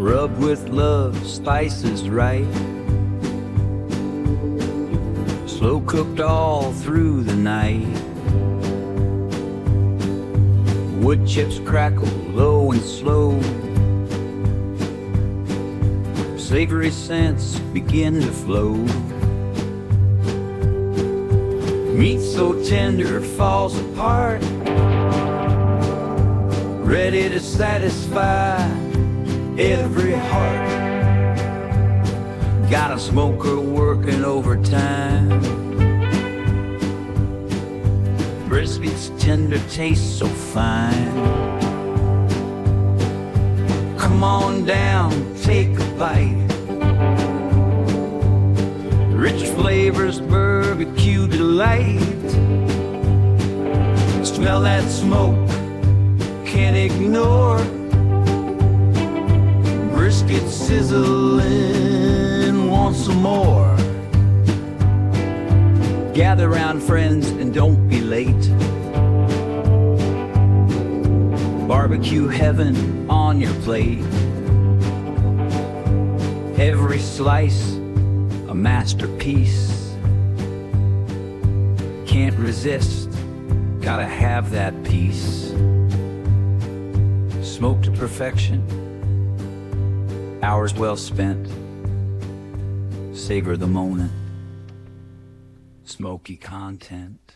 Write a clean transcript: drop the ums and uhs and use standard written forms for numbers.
Rubbed with love, spices right, slow cooked all through the night. Wood chips crackle low and slow, savory scents begin to flow. Meat so tender falls apart, ready to satisfy every heart. Got a smoker working overtime, brisket's tender taste so fine. Come on down, take a bite. Rich flavors, barbecue delight. Smell that smoke, can't ignore. Brisket sizzling, want some more. Gather round, friends, and don't be late. Barbecue heaven on your plate. Every slice a masterpiece. Can't resist, gotta have that piece. Smoked to perfection, hours well spent. Savor the moment, smoky content.